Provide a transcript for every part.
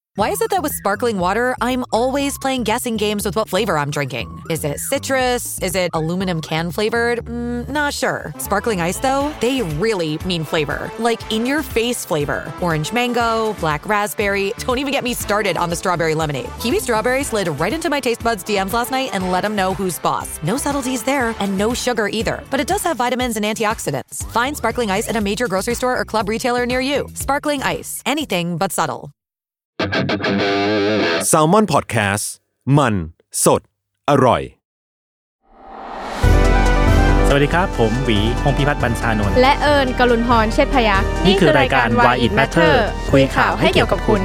Why is it that with sparkling water, I'm always playing guessing games with what flavor I'm drinking? Is it citrus? Is it aluminum can flavored? Not sure. Sparkling ice, though, they really mean flavor. Like in-your-face flavor. Orange mango, black raspberry. Don't even get me started on the strawberry lemonade. Kiwi Strawberry slid right into my taste buds DMs last night and let them know who's boss. No subtleties there, and no sugar either. But it does have vitamins and antioxidants. Find Sparkling Ice at a major grocery store or club retailer near you. Sparkling Ice. Anything but subtle. Salmon Podcast มันสดอร่อยสวัสดีครับผมหวีพงษ์พิพัฒน์บรรชานนท์และเอิญกลุนพรเชษฐพยัคฆ์นี่คือรายการ Why It Matter คุยข่าวให้เกี่ยวกับคุณ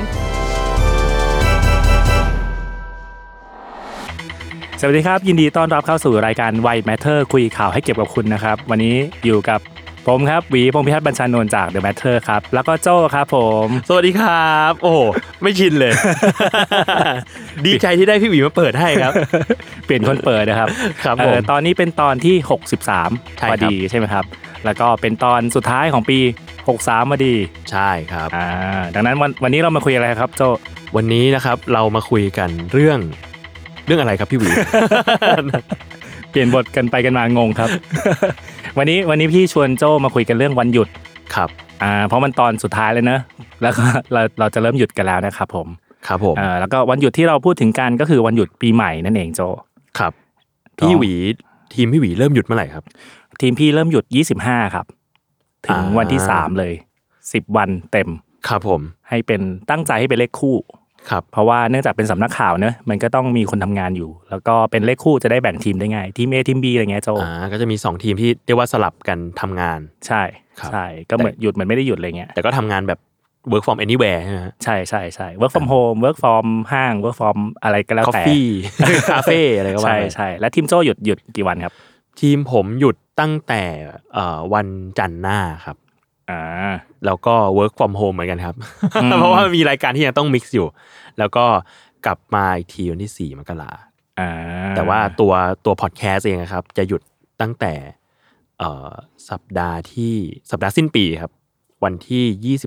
สวัสดีครับยินดีต้อนรับเข้าสู่รายการ Why It Matter คุยข่าวให้เกี่ยวกับคุณนะครับวันนี้อยู่กับผมครับหวีพงษ์พิพัฒน์บรรชานนท์จาก The Matter ครับแล้วก็โจ้ครับผมสวัสดีครับโอ้โหไม่ชินเลย ดีใจที่ได้พี่หวีมาเปิดให้ครับเปลี่ยนคนเปิดนะครับครับผมตอนนี้เป็นตอนที่63พอดีใช่ไหมครับแล้วก็เป็นตอนสุดท้ายของปี63พอดีใช่ครับดังนั้นวันนี้เรามาคุยอะไรครับโจ้วันนี้นะครับเรามาคุยกันเรื่องอะไรครับพี่หวีเปลี่ยนบทกันไปกันมางงครับ วันนี้พี่ชวนโจ้มาคุยกันเรื่องวันหยุดครับเพราะมันตอนสุดท้ายเลยนะแล้วก็เราจะเริ่มหยุดกันแล้วนะครับผมครับผมแล้วก็วันหยุดที่เราพูดถึงกันก็คือวันหยุดปีใหม่นั่นเองโจ้ครับพี่หวีทีมพี่หวีเริ่มหยุดเมื่อไหร่ครับทีมพี่เริ่มหยุด25ครับถึงวันที่3เลย10วันเต็มครับผมให้เป็นตั้งใจให้เป็นเลขคู่ครับเพราะว่าเนื่องจากเป็นสำนักข่าวเนอะมันก็ต้องมีคนทำงานอยู่แล้วก็เป็นเลขคู่จะได้แบ่งทีมได้ง่ายทีม A ทีม B อะไรเงี้ยโจก็จะมี2ทีมที่เรียกว่าสลับกันทำงานใช่ใช่ก็เหมือนหยุดเหมือนไม่ได้หยุดอะไรเงี้ยแต่ก็ทำงานแบบ work from anywhere ใช่ไหมใช่ใช่ใช่ work from home work from ห้าง work from อะไรก็แล้วแต่ coffee คาเฟ่อะไรก็ว่าใช่ใช่แล้วทีมโจหยุดกี่วันครับทีมผมหยุดตั้งแต่วันจันทร์หน้าครับแล้วก็ work from home เหมือนกันครับ เพราะว่ามีรายการที่ยังต้อง mix อยู่แล้วก็กลับมาอีกทีวันที่4มกราคมแต่ว่าตัวพอดแคสต์เองครับจะหยุดตั้งแต่สัปดาห์สิ้นปีครับวันที่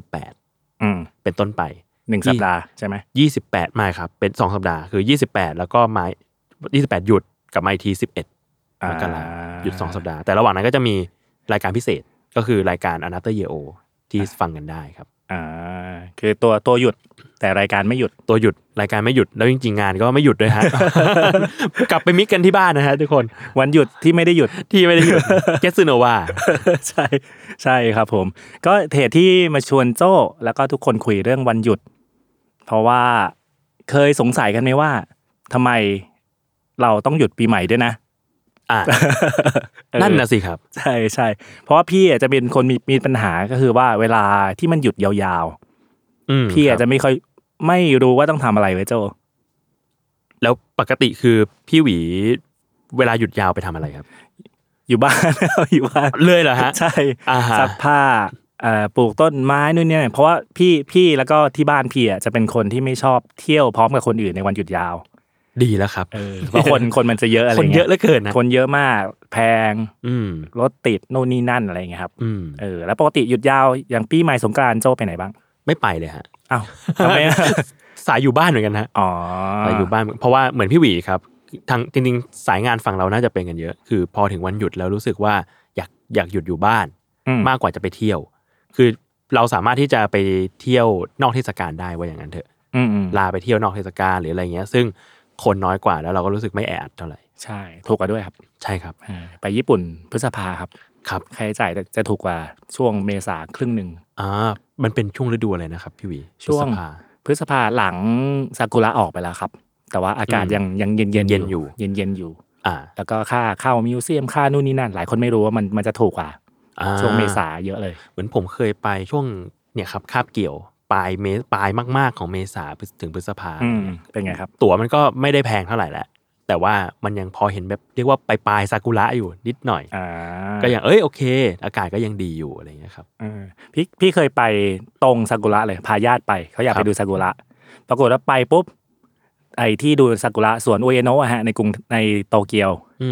28เป็นต้นไป 1สัปดาห์ใช่มั้ย 28ไม่ครับเป็น2สัปดาห์คือ28แล้วก็มา28หยุดกลับมาอีกที11มกราคมหยุด2สัปดาห์แต่ระหว่างนั้นก็จะมีรายการพิเศษก็คือรายการ Another Year O ที่ฟังกันได้ครับคือตัวหยุดแต่รายการไม่หยุดตัวหยุดรายการไม่หยุดแล้วจริงๆงานก็ไม่หยุดด้วยฮะ กลับไปมิกกันที่บ้านนะฮะทุกคนวันหยุดที่ไม่ได้หยุดเกสโนวาใช่ใช่ครับผมก็เหตุที่มาชวนโจ้แล้วก็ทุกคนคุยเรื่องวันหยุดเพราะว่าเคยสงสัยกันไหมว่าทำไมเราต้องหยุดปีใหม่ด้วยนะนั่นน่ะสิครับใช่ๆเพราะว่าพี่อาจจะเป็นคนมีปัญหาก็คือว่าเวลาที่มันหยุดยาวๆพี่อาจจะไม่รู้ว่าต้องทำอะไรไว้โจแล้วปกติคือพี่หวีเวลาหยุดยาวไปทำอะไรครับอยู่บ้าน อยู่บ้านเลยเหรอฮะใช่ซักผ้าปลูกต้นไม้นู่นนี่เพราะว่าพี่แล้วก็ที่บ้านพี่จะเป็นคนที่ไม่ชอบเที่ยวพร้อมกับคนอื่นในวันหยุดยาวดีแล้วครับเพราะคนมันจะเยอะอะไรเงี้ยคนเยอะเหลือเกินนะคนเยอะมากแพงรถติดโน่นนี่นั่นอะไรเงี้ยครับแล้วปกติหยุดยาวอย่างปีใหม่สงกรานต์โจ้ไปไหนบ้างไม่ไปเลยฮะอ้าวทำไมสายอยู่บ้านเหมือนกันฮะสายอยู่บ้านเพราะว่าเหมือนพี่หวีครับทางจริงๆสายงานฝั่งเราน่าจะเป็นกันเยอะคือพอถึงวันหยุดแล้วรู้สึกว่าอยากหยุดอยู่บ้านมากกว่าจะไปเที่ยวคือเราสามารถที่จะไปเที่ยวนอกเทศกาลได้ว่าอย่างนั้นเถอะลาไปเที่ยวนอกเทศกาลหรืออะไรเงี้ยซึ่งคนน้อยกว่าแล้วเราก็รู้สึกไม่แออัดเท่าไหร่ใช่ถูกกว่าด้วยครับใช่ครับไปญี่ปุ่นพฤษภาครับครับค่าใช้จ่ายจะถูกกว่าช่วงเมษาครึ่งนึงมันเป็นช่วงฤดูอะไรนะครับพี่วีช่วงพฤษภาหลังซากุระออกไปแล้วครับแต่ว่าอากาศยังเย็นอยู่เย็นอยู่แล้วก็ค่าเข้ามิวเซียมค่านู่นนี่นั่นหลายคนไม่รู้ว่ามันจะถูกกว่าช่วงเมษาเยอะเลยเหมือนผมเคยไปช่วงเนี่ยครับคาบเกี่ยวปลายมากๆของเมษาถึงพฤษภาเป็นไงครับตั๋วมันก็ไม่ได้แพงเท่าไหร่แหละแต่ว่ามันยังพอเห็นแบบเรียกว่าปลายซากุระอยู่นิดหน่อยก็ยังโอเคอากาศก็ยังดีอยู่อะไรอย่างเงี้ยครับพี่เคยไปตรงซากุระเลยพาญาติไปเขาอยากไปดูซากุระปรากฏว่าไปปุ๊บไอ้ที่ดูซากุระสวนอุเอโนะฮะในโตเกียว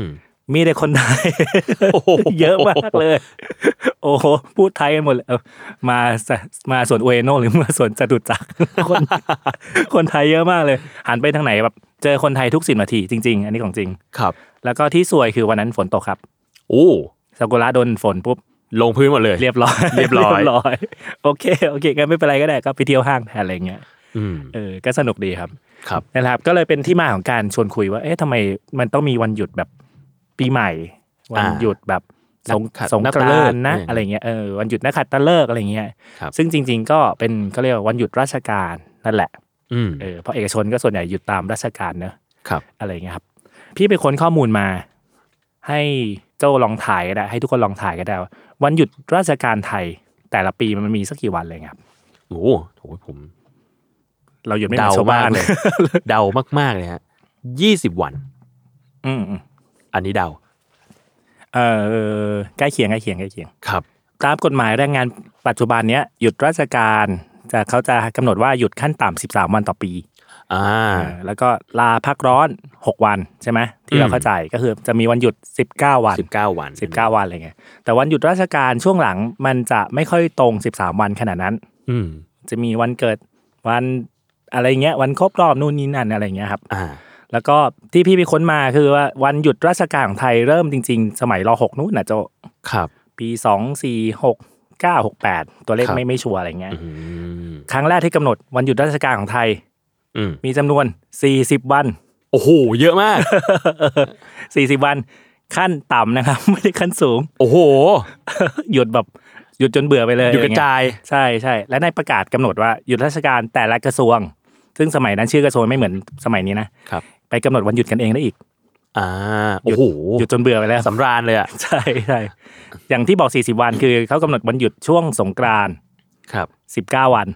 มีแต่คนไทย เยอะมากเลยโอ้โหพูดไทยกันหมดเลยมาสวนอุเอโนะหรือมาสวนจตุจักร คนไทยเยอะมากเลยหันไปทางไหนแบบเจอคนไทยทุก10 นาทีจริงๆอันนี้ของจริงครับแล้วก็ที่สวยคือวันนั้นฝนตกครับโอ้ซากุระโดนฝนปุ๊บลงพื้นหมดเลยเรียบร้อยโอเคงั้นไม่เป็นไรก็ได้ก็ไปเที่ยวห้างแทนอะไรเงี้ยก็สนุกดีครับนะครับก็เลยเป็นที่มาของการชวนคุยว่าเอ๊ะทำไมมันต้องมีวันหยุดแบบปีใหม่วันหยุดแบบสงกรานต์นะอะไรเงี้ยวันหยุดนักขัตฤกษ์อะไรเงี้ยซึ่งจริงๆก็เป็นเขาเรียกว่าวันหยุดราชการนั่นแหละเพราะเอกชนก็ส่วนใหญ่หยุดตามราชการเนอะอะไรเงี้ยครับพี่ไปค้นข้อมูลมาให้เจ้าลองถ่ายก็ได้ให้ทุกคนลองถ่ายก็ได้วันหยุดราชการไทยแต่ละปีมันมีสักกี่วันเลยครับโอ้โหผมเราหยุดไม่เหมือนชาวบ้านเลยเดามากๆเลยฮะ20 วันอันนี้เดาใกล้เคียงครับตามกฎหมายแรงงานปัจจุบันเนี้ยหยุดราชการเขาจะกำหนดว่าหยุดขั้นต่ำ13 วันต่อปีแล้วก็ลาพักร้อน6 วันใช่ไหมที่เราเข้าใจก็คือจะมีวันหยุด19 วันอะไรเงี้ยแต่วันหยุดราชการช่วงหลังมันจะไม่ค่อยตรง13 วันขนาดนั้นจะมีวันเกิดวันอะไรเงี้ยวันครบรอบนู่นนี่นั่นอะไรเงี้ยครับแล้วก็ที่พี่ไปค้นมาคือว่าวันหยุดราชการของไทยเริ่มจริงๆสมัยร.6 นู่นน่ะโจครับปี246968ตัวเลขไม่ชัวร์อะไรเงี้ยครั้งแรกที่กำหนดวันหยุดราชการของไทยมีจำนวน40 วันโอ้โหเยอะมาก 40 วันขั้นต่ำนะครับไม่ได้ขั้นสูงโอ้โหหยุดจนเบื่อไปเลยหยุดกระจายใช่และในประกาศกำหนดว่าหยุดราชการแต่ละกระทรวงซึ่งสมัยนั้นชื่อกระทรวงไม่เหมือนสมัยนี้นะครับไปกำหนดวันหยุดกันเองได้อีกโอ้โหหยุดจนเบื่อไปแล้วสำราญเลยอ่ะใช่อย่างที่บอก40 วันคือเขากำหนดวันหยุดช่วงสงกรานต์ครับ 19 วัน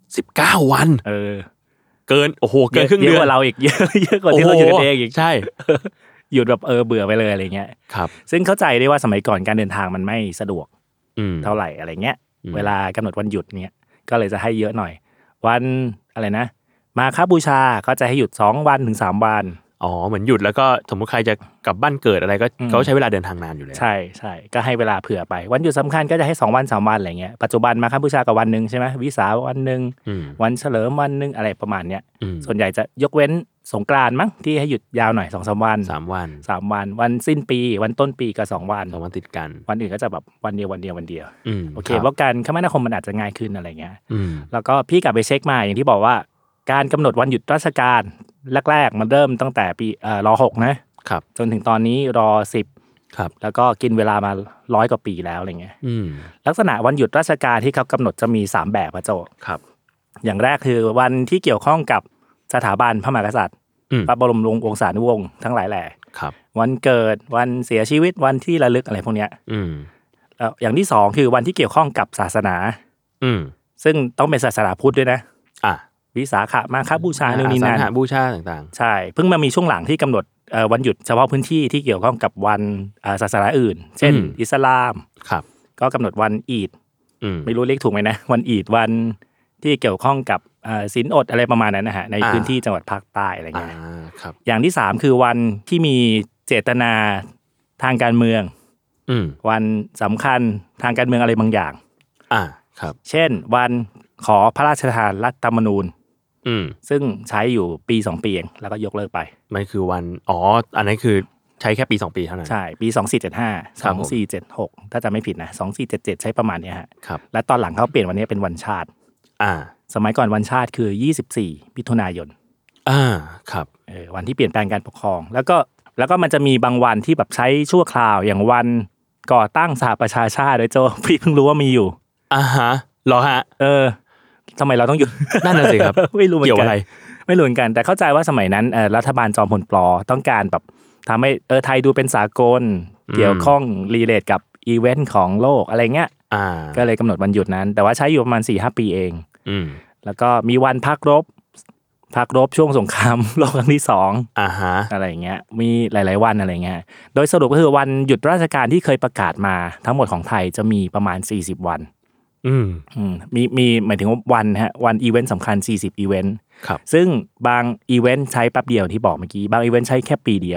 19 วันเกินโอ้โหเกินครึ่งเดือนเยอะกว่าเราอีกเยอะกว่าที่เราหยุดกันเองอีกใช่หยุดแบบเบื่อไปเลยอะไรเงี้ยครับซึ่งเข้าใจได้ว่าสมัยก่อนการเดินทางมันไม่สะดวกเท่าไหร่อะไรเงี้ยเวลากำหนดวันหยุดเนี้ยก็เลยจะให้เยอะหน่อยวันอะไรนะมาฆบูชาก็จะให้หยุด2 วันถึง3 วันเหมือนหยุดแล้วก็สมมุติใครจะกลับบ้านเกิดอะไรก็เขาใช้เวลาเดินทางนานอยู่แล้วใช่ก็ให้เวลาเผื่อไปวันหยุดสำคัญก็จะให้2 วัน3 วันอะไรเงี้ยปัจจุบันมาฆบูชากับวันนึงใช่มั้ยวิสาวันนึงวันเฉลิมวันนึงอะไรประมาณเนี้ยส่วนใหญ่จะยกเว้นสงกรานต์มั้งที่ให้หยุดยาวหน่อย 2-3 วัน 3 วันวันสิ้นปีวันต้นปีก็2 วัน 2 วันติดกันวันอื่นก็จะแบบวันเดียวโอเคเพราะการคมนาคมมันอาจจะง่ายขึ้นอะไรเงี้ยแล้วก็พี่กลับไปเช็คมาอย่างที่บอกว่าการกำหนดวันหยุดราชการแรกๆมันเริ่มตั้งแต่ปีร.6 นะครับจนถึงตอนนี้ร.10 ครับแล้วก็กินเวลามา100 กว่าปีแล้วอะไรเงี้ยลักษณะวันหยุดราชการที่เขากำหนดจะมี3 แบบพระโจครับอย่างแรกคือวันที่เกี่ยวข้องกับสถาบันพระมหากษัตริย์พระบรมวงศานุวงศ์ทั้งหลายแหล่วันเกิดวันเสียชีวิตวันที่ระลึกอะไรพวกเนี้ยแล้วอย่างที่2คือวันที่เกี่ยวข้องกับศาสนาซึ่งต้องเป็นศาสนาพุทธด้วยนะวิสาขมาฆบูชานู่นนี่นั่นบูชาต่างๆใช่เพิ่งมามีช่วงหลังที่กำหนดวันหยุดเฉพาะพื้นที่ที่เกี่ยวข้องกับวันศาสนาอื่นเช่นอิสลามก็กำหนดวันอีดไม่รู้เรียกถูกไหมนะวันอีดวันที่เกี่ยวข้องกับศีลอดอะไรประมาณนั้นนะฮะในพื้นที่จังหวัดภาคใต้อะไรเงี้ยอย่างที่3คือวันที่มีเจตนาทางการเมืองวันสำคัญทางการเมืองอะไรบางอย่างครับเช่นวันขอพระราชทานรัฐธรรมนูญซึ่งใช้อยู่ปี2 ปีเองแล้วก็ยกเลิกไปมันคือวันอันนั้นคือใช้แค่ปี2 ปีเท่านั้นใช่ปี2475 2476ถ้าจำไม่ผิดนะ2477ใช้ประมาณนี้ฮะและตอนหลังเขาเปลี่ยนวันนี้เป็นวันชาติสมัยก่อนวันชาติคือ24 มิถุนายนครับวันที่เปลี่ยนแปลงการปกครองแล้วก็มันจะมีบางวันที่แบบใช้ชั่วคราวอย่างวันก่อตั้งสหประชาชาติโดยโจพี่เพิ่งรู้ว่ามีอยู่เหรอฮะทำไมเราต้องหยุดนั่นน่ะสิครับไม่รู้เหมือนกันอะไรไม่รู้เหมือนกันแต่เข้าใจว่าสมัยนั้นรัฐบาลจอมพลป.ต้องการแบบทำให้ไทยดูเป็นสากลเกี่ยวข้องรีเลทกับอีเวนต์ของโลกอะไรเงี้ยก็เลยกำหนดวันหยุดนั้นแต่ว่าใช้อยู่ประมาณ 4-5 ปีเองแล้วก็มีวันพักรบช่วงสงครามโลกครั้งที่2อะไรเงี้ยมีหลายๆวันอะไรเงี้ยโดยสรุปก็คือวันหยุดราชการที่เคยประกาศมาทั้งหมดของไทยจะมีประมาณ40 วันมีหมายถึงวันฮะวันอีเวนต์สำคัญ40 อีเวนต์ซึ่งบางอีเวนต์ใช้แป๊บเดียวที่บอกเมื่อกี้บางอีเวนต์ใช้แค่ปีเดียว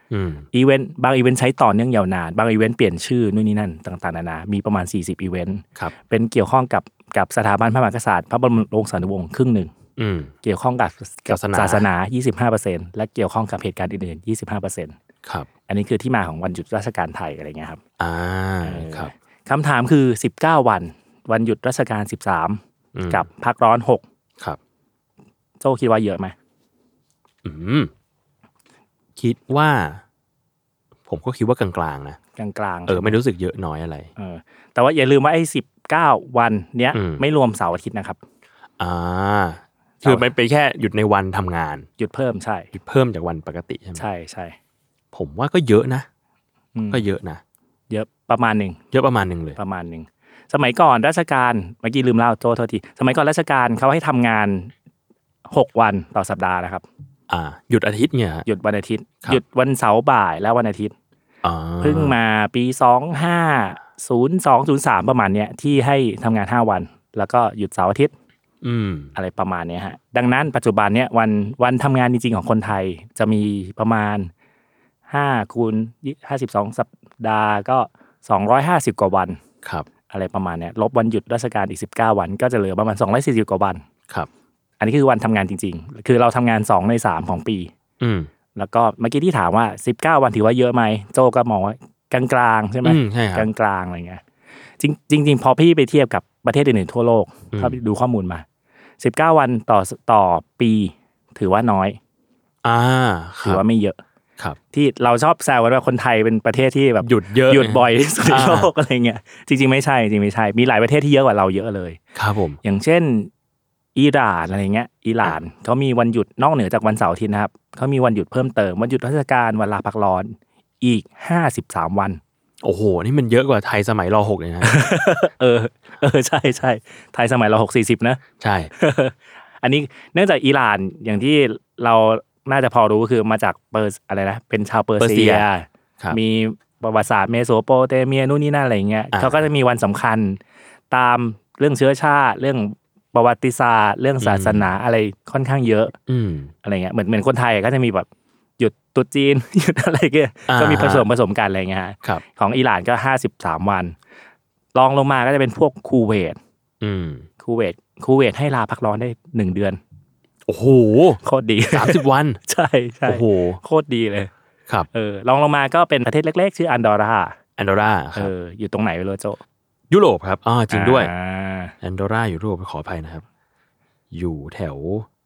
อีเวนต์บางอีเวนต์ใช้ต่อเนื่องยาวนานบางอีเวนต์เปลี่ยนชื่อนู่นนี่นั่นต่างๆนานามีประมาณ40อีเวนต์เป็นเกี่ยวข้องกับสถาบันพระมหากษัตริย์พระบรมโรงสานุวงศ์ครึ่งนึงเกี่ยวข้องกับศาสนา 25% และเกี่ยวข้องกับเหตุการณ์อื่นๆ 25% ครับอันนี้คือที่มาของวันหยุดราชการไทยอะไรเงี้ยครับครับคำถามคือ19วันหยุดราชการ13กับพักร้อน6 ครับโจ้คิดว่าเยอะไหมคิดว่าผมก็คิดว่ากลางๆนะกลางๆไม่รู้สึกเยอะน้อยอะไรแต่ว่าอย่าลืมว่าไอ้19วันเนี้ยไม่รวมเสาร์อาทิตย์นะครับคือมันเป็นแค่หยุดในวันทำงานหยุดเพิ่มใช่หยุดเพิ่มจากวันปกติใช่ไหมใช่ผมว่าก็เยอะนะก็เยอะนะเยอะประมาณนึงเยอะประมาณนึงเลยประมาณนึงสมัยก่อนราชการเมื่อกี้ลืมเล่าโทษทีสมัยก่อนราชการเขาให้ทำงาน6วันต่อสัปดาห์นะครับหยุดอาทิตย์เนี่ยหยุดวันอาทิตย์หยุดวันเสาร์บ่ายและวันอาทิตย์เพิ่งมาปี2502-03ประมาณเนี้ยที่ให้ทำงาน5วันแล้วก็หยุดเสาร์อาทิตย์อะไรประมาณนี้ฮะดังนั้นปัจจุบันเนี้ยวันทำงานจริงๆของคนไทยจะมีประมาณ5คูณ52สัปดาห์ก็250กว่าวันครับอะไรประมาณเนี้ยลบวันหยุดราชการอีก19วันก็จะเหลือประมาณ240กว่าวันครับอันนี้คือวันทำงานจริงๆคือเราทำงาน2ใน3ของปีแล้วก็เมื่อกี้ที่ถามว่า19วันถือว่าเยอะไหมโจก็มองว่ากลางๆใช่ไหมกลางๆอะไรเงี้ยจริงพอพี่ไปเทียบกับประเทศอื่นๆทั่วโลกถ้าดูข้อมูลมา19วันต่อปีถือว่าน้อยถือว่าไม่เยอะที่เราชอบแซวกันว่าคนไทยเป็นประเทศที่แบบหยุดเยอะหยุดบ่อยที่สุดในโลกอะไรเงี้ยจริงๆไม่ใช่มีหลายประเทศที่เยอะกว่าเราเยอะเลยครับผมอย่างเช่นอิหร่านอะไรเงี้ยอิหร่านเขามีวันหยุดนอกเหนือจากวันเสาร์อาทิตย์นะครับเขามีวันหยุดเพิ่มเติมวันหยุดราชการวันลาพักร้อนอีก53วันโอ้โหนี่มันเยอะกว่าไทยสมัยร.6เลยนะใช่ไทยสมัยร.6 40นะใช่อันนี้เนื่องจากอิหร่านอย่างที่เราน่าจะพอรู้คือมาจากอะไรนะเป็นชาวเปอร์เซียมีประวัติศาสตร์เมโสโปเตเมียนู่นนี่นั่นอะไรเงี้ยเขาก็จะมีวันสำคัญตามเรื่องเชื้อชาติเรื่องประวัติศาสตร์เรื่องศาสนาอะไรค่อนข้างเยอะอะไรเงี้ยเหมือนคนไทยก็จะมีแบบหยุดตุ๊จีนหยุดอะไรเงี้ยก็มีผสมกันอะไรเงี้ยของอิหร่านก็53วันรองลงมาก็จะเป็นพวกคูเวตคูเวตให้ลาพักร้อนได้1เดือนโอ้โหโคตรดี 30วันใช่โอ้โหโคตรดีเลยครับรองลงมาก็เป็นประเทศเล็กๆชื่ออันดอร่าครับอยู่ตรงไหนไม่รู้โจยุโรปครับจริงด้วยอันดอร่าอยู่ยุโรปขออภัยนะครับอยู่แถว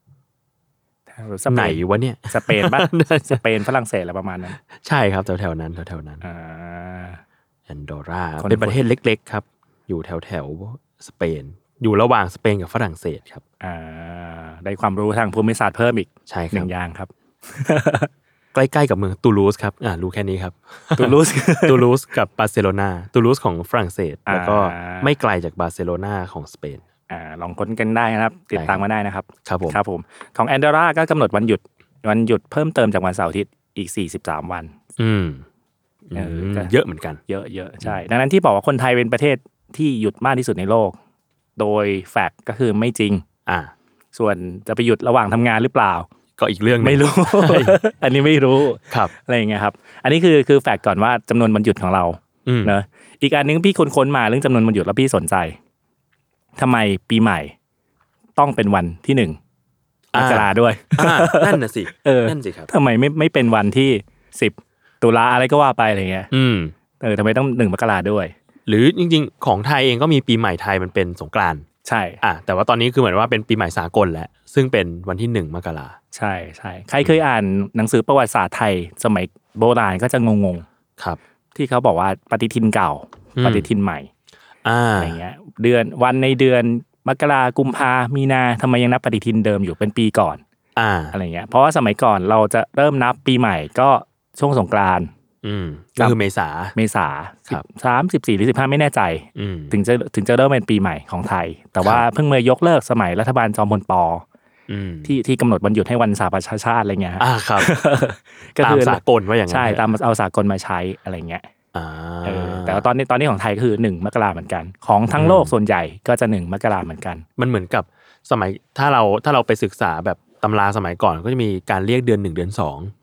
ไหนวะเนี่ยสเปนป่ะสเปนฝรั่งเศสอะไรประมาณนั้นใช่ครับแถวๆนั้นอันดอร่าเป็นประเทศเล็กๆครับอยู่แถวสเปนอยู่ระหว่างสเปนกับฝรั่งเศสครับได้ความรู้ทางภูมิศาสตร์เพิ่มอีกใช่ครับ 1อย่างครับใกล้ๆกับเมืองตูลูสครับรู้แค่นี้ครับตูลูสกับบาร์เซโลนาตูลูสของฝรั่งเศสแล้วก็ไม่ไกลจากบาร์เซโลนาของสเปนลองค้นกันได้นะครับติดตามมาได้นะครับครับผมของแอนดอร่าก็กำหนดวันหยุดเพิ่มเติมจากวันเสาร์อาทิตย์อีก43วันเยอะเหมือนกันเยอะใช่ดังนั้นที่บอกว่าคนไทยเป็นประเทศที่หยุดมากที่สุดในโลกโดยแฟกต์ก็คือไม่จริงส่วนจะไปหยุดระหว่างทำงานหรือเปล่าก็อีกเรื่องไม่รู้ อันนี้ไม่รู้ครับอะไรอย่างเงี้ยครับอันนี้คือแฟกต์ก่อนว่าจำนวนวันหยุดของเราเนอะอีกอันนึงพี่ค้นมาเรื่องจำนวนวันหยุดแล้วพี่สนใจทำไมปีใหม่ต้องเป็นวันที่1มกราด้วยนั่นน่ะสินั่นสิครับทำไมไม่เป็นวันที่10ตุลาอะไรก็ว่าไปอะไรเงี้ยทำไมต้อง1มกราด้วยหรือจริงๆของไทยเองก็มีปีใหม่ไทยมันเป็นสงกรานต์ใช่แต่ว่าตอนนี้คือเหมือนว่าเป็นปีใหม่สากลแล้วซึ่งเป็นวันที่1มกราใช่ใครเคยอ่านหนังสือประวัติศาสตร์ไทยสมัยโบราณก็จะงงๆครับที่เขาบอกว่าปฏิทินเก่าปฏิทินใหม่อะไรเงี้ยเดือนวันในเดือนมกรากุมภามีนาทำไมยังนับปฏิทินเดิมอยู่เป็นปีก่อนอะไรเงี้ยเพราะว่าสมัยก่อนเราจะเริ่มนับปีใหม่ก็ช่วงสงกรานต์ก็คือเมษา 14หรือ15ไม่แน่ใจถึงจะเริ่มเป็นปีใหม่ของไทยแต่ว่าเพิ่งมายกเลิกสมัยรัฐบาลจอมพลป.ที่กำหนดวันหยุดให้วันสหประชาชาติอะไรเงี้ยครับก็คือสากลว่าอย่างนั้นใช่ตามเอาสากลมาใช้อะไรเงี้ยแต่ว่าตอนนี้ของไทยก็คือ1มกราเหมือนกันของทั้งโลกส่วนใหญ่ก็จะ1มกราเหมือนกันมันเหมือนกับสมัยถ้าเราไปศึกษาแบบตำราสมัยก่อนก็จะมีการเรียกเดือน1เดือน2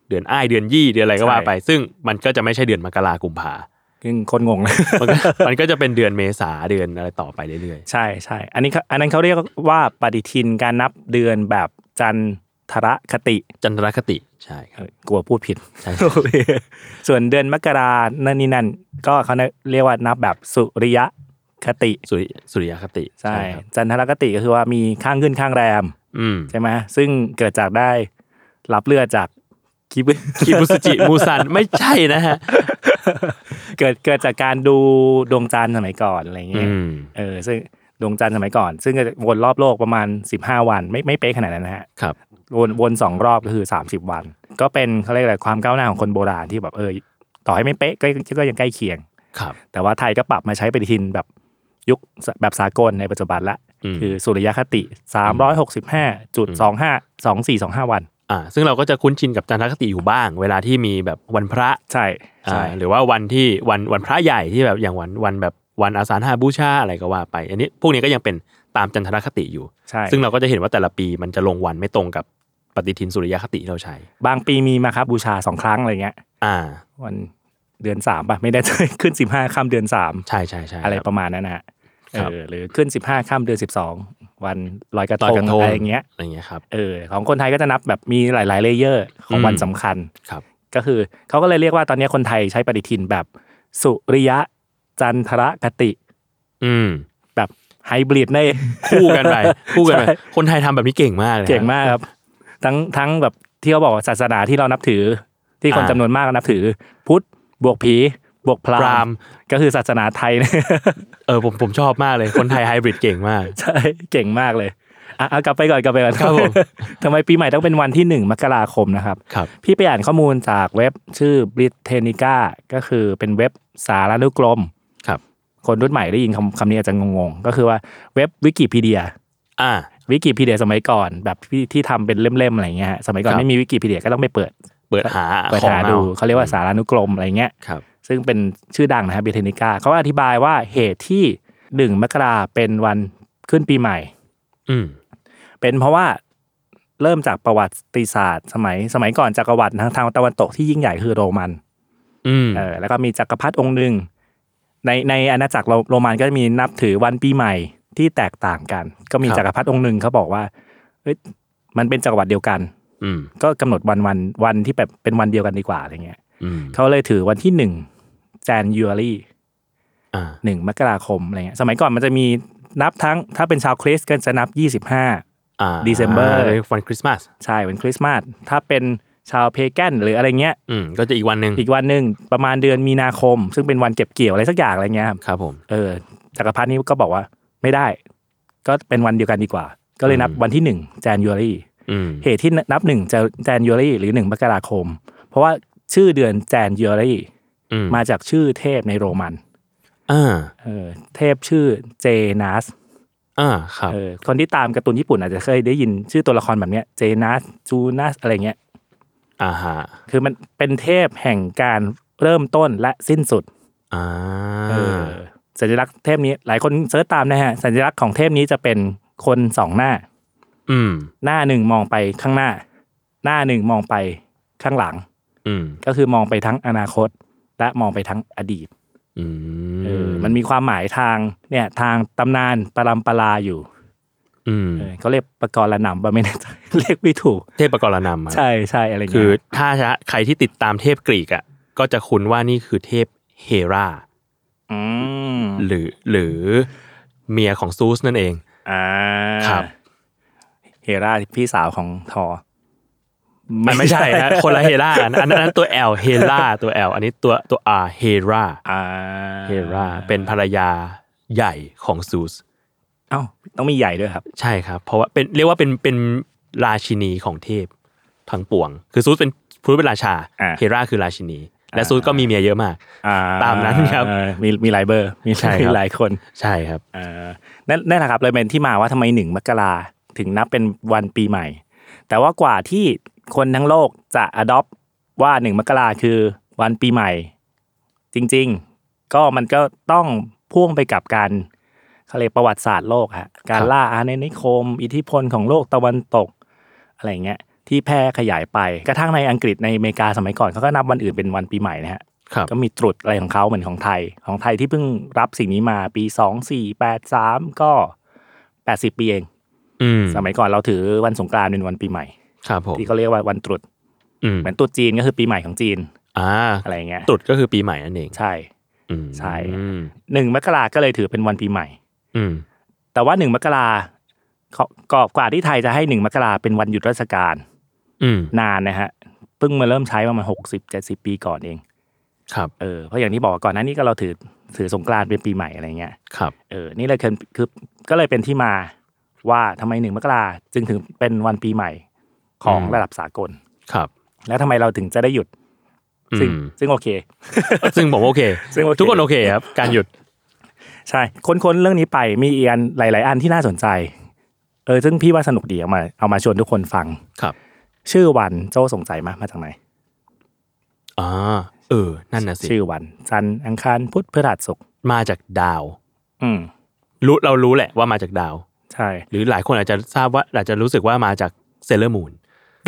เดือนอ้ายเดือนยี่เดือนอะไรก็ว่าไปซึ่งมันก็จะไม่ใช่เดือนมกรากุมภาซึ่งคนงงเลยมันก็จะเป็นเดือนเมษาเดือนอะไรต่อไปเรื่อยๆใช่ๆอันนั้นเขาเรียกว่าปฏิทินการนับเดือนแบบจันทรคติใช่ครับกลัวพูดผิดใช่ส่วนเดือนมกรานั่นก็เขาเรียกว่านับแบบสุริยคติสุริยคติใช่จันทรคติก็คือว่ามีข้างขึ้นข้างแรมใช่ไหมซึ่งเกิดจากได้รับเลือดจากคิบุสุจิมูซันไม่ใช่นะฮะเกิดจากการดูดวงจันทร์สมัยก่อนอะไรเงี้ยซึ่งดวงจันทร์สมัยก่อนซึ่งจะวนรอบโลกประมาณ15วันไม่เป๊ะขนาดนั้นนะฮะครับวน2รอบก็คือ30วันก็เป็นเขาเรียกอะไรความก้าวหน้าของคนโบราณที่แบบต่อให้ไม่เป๊ะก็ยังใกล้เคียงครับแต่ว่าไทยก็ปรับมาใช้ปฏิทินแบบยุคแบบสากลในปัจจุบันละคือสุริยคติ365.252425วันซึ่งเราก็จะคุ้นชินกับจันทรคติอยู่บ้างเวลาที่มีแบบวันพระใช่หรือว่าวันที่วันพระใหญ่ที่แบบอย่างวันแบบวันอาสาฬหบูชาอะไรก็ว่าไปอันนี้พวกนี้ก็ยังเป็นตามจันทรคติอยู่ซึ่งเราก็จะเห็นว่าแต่ละปีมันจะลงวันไม่ตรงกับปฏิทินสุริยคติที่เราใช้บางปีมีมาครับบูชา2ครั้งอะไรเงี้ยวันเดือน3ป่ะไม่ได้ขึ้น15ค่ำเดือน3 ใช่ๆๆอะไรประมาณนั้นนะหรือขึ้น15ค่ำเดือน12วันลอยกระทงอะไรอย่างเงี้ยครับของคนไทยก็จะนับแบบมีหลายๆเลเยอร์ของวันสำคัญครับก็คือเขาก็เลยเรียกว่าตอนนี้คนไทยใช้ปฏิทินแบบสุริยะจันทรคติแบบไฮบริดได้คู่กันไปคนไทยทำแบบนี้เก่งมากเลยเก่งมากครับทั้งแบบที่เขาบอกศาสนาที่เรานับถือที่คนจำนวนมากนับถือพุทธบวกผีบวกพราหมณ์ก็คือศาสนาไทยผมชอบมากเลยคนไทยไฮบริดเก่งมากใช่เก่งมากเลยกลับไปก่อนครับผมทำไมปีใหม่ต้องเป็นวันที่1มกราคมนะครับพี่ไปอ่านข้อมูลจากเว็บชื่อ Britannica ก็คือเป็นเว็บสารานุกรมครับคนรุ่นใหม่ได้ยินคำนี้อาจจะงงๆก็คือว่าเว็บวิกิพีเดียสมัยก่อนแบบที่ทำเป็นเล่มๆอะไรเงี้ยสมัยก่อนไม่มีวิกิพีเดียก็ต้องไปเปิดหาดูเขาเรียกว่าสารานุกรมอะไรเงี้ยซึ่งเป็นชื่อดังนะครับ Britannica เขาอธิบายว่าเหตุที่1มกราเป็นวันขึ้นปีใหม่เป็นเพราะว่าเริ่มจากประวัติศาสตร์สมัยก่อนจักรวรรดิทางตะวันตกที่ยิ่งใหญ่คือโรมันแล้วก็มีจักรพรรดิองค์นึงในอาณาจักรโรมันก็จะมีนับถือวันปีใหม่ที่แตกต่างกันก็มีจักรพรรดิองค์นึงเขาบอกว่ามันเป็นจักรวรรดิเดียวกันก็กำหนดวันที่แบบเป็นวันเดียวกันดีกว่าอะไรเงี้ยเขาเลยถือวันที่1 January 1มกราคมอะไรเงี้ยสมัยก่อนมันจะมีนับทั้งถ้าเป็นชาวคริสต์ก็จะนับ25 December วันคริสต์มาสใช่วันคริสต์มาสถ้าเป็นชาวเพแกนหรืออะไรเงี้ยก็จะอีกวันนึงประมาณเดือนมีนาคมซึ่งเป็นวันเก็บเกี่ยวอะไรสักอย่างอะไรเงี้ยครับผมจักรพรรดินี้ก็บอกว่าไม่ได้ก็เป็นวันเดียวกันดีกว่าก็เลยนับวันที่1 January เหตุที่นับ1 January หรือ1มกราคมเพราะว่าชื่อเดือน January มาจากชื่อเทพในโรมันเทพชื่อเจนัสครับคนที่ตามการ์ตูนญี่ปุ่นอาจจะเคยได้ยินชื่อตัวละครแบบเนี้ยเจนัสจูนัสอะไรเงี้ยคือมันเป็นเทพแห่งการเริ่มต้นและสิ้นสุดสัญลักษณ์เทพนี้หลายคนเสิร์ชตามนะฮะสัญลักษณ์ของเทพนี้จะเป็นคน2หน้าหน้าหนึ่งมองไปข้างหน้าหน้าหนึ่งมองไปข้างหลังก็คือมองไปทั้งอนาคตและมองไปทั้งอดีตมันมีความหมายทางตำนานปรัมปราอยู่เขาเรียกปกรณำไม่แน่ใจเรียกไม่ถูกเทพปกรณำใช่อะไรเงี้ยคือถ้าใครที่ติดตามเทพกรีกอ่ะก็จะคุ้นว่านี่คือเทพเฮราหรือเมียของซูสนั่นเองครับเฮราพี่สาวของทอมันไม่ใช่ฮะคนละเฮราอันนั้นตัว L เฮราตัว L อันนี้ตัว R เฮราเป็นภรรยาใหญ่ของซูสต้องมีใหญ่ด้วยครับใช่ครับเพราะว่าเรียกว่าเป็นราชินีของเทพทั้งปวงคือซูสเป็นราชาเฮราคือราชินีและซูสก็มีเมียเยอะมากตามนั้นครับมีหลายเบอร์มีหลายคนใช่ครับนั่นแหละครับเลยเป็นที่มาว่าทำไม1มกราถึงนับเป็นวันปีใหม่แต่ว่ากว่าที่คนทั้งโลกจะ adopt ว่า1มกราคือวันปีใหม่จริงๆก็มันก็ต้องพ่วงไปกับการเขาเรียกประวัติศาสตร์โลกฮะการล่าอาณานิคมอิทธิพลของโลกตะวันตกอะไรเงี้ยที่แพร่ขยายไปกระทั่งในอังกฤษในอเมริกาสมัยก่อนเขาก็นับวันอื่นเป็นวันปีใหม่นะฮะก็มีตรุษอะไรของเขาเหมือนของไทยที่เพิ่งรับสิ่งนี้มาปี2483ก็80ปีเองสมัยก่อนเราถือวันสงกรานต์เป็นวันปีใหม่ครับผมที่เขาเรียกว่าวันตรุษเหมือนตรุษจีนก็คือปีใหม่ของจีนอะไรเงี้ยตรุษก็คือปีใหม่นั่นเองใช่ใช่1 มกราก็เลยถือเป็นวันปีใหม่แต่ว่า1 มกราก่อนที่ไทยจะให้1 มกราเป็นวันหยุดราชการนานนะฮะเพิ่งมาเริ่มใช้ประมาณ60-70 ปีก่อนเองครับเพราะอย่างที่บอกก่อนหน้านี้ก็เราถือสงกรานต์เป็นปีใหม่อะไรเงี้ยครับนี่เลยคือก็เลยเป็นที่มาว่าทำไม1 มกราจึงถึงเป็นวันปีใหม่ของระดับสากลครับแล้วทำไมเราถึงจะได้หยุดซึ่งโอเคซึ่งผมโอเคทุกคนโอเคครับการหยุดใช่ค้นเรื่องนี้ไปมีอีกอันหลายๆอันที่น่าสนใจซึ่งพี่ว่าสนุกดีเอามาชวนทุกคนฟังครับชื่อวันโจ้สงสัยมาจากไหนนั่นน่ะสิชื่อวันจันทร์อังคารพุธพฤหัสศุกร์มาจากดาวเรารู้แหละว่ามาจากดาวใช่หรือหลายคนอาจจะทราบว่าอาจจะรู้สึกว่ามาจากเซเลอร์มูน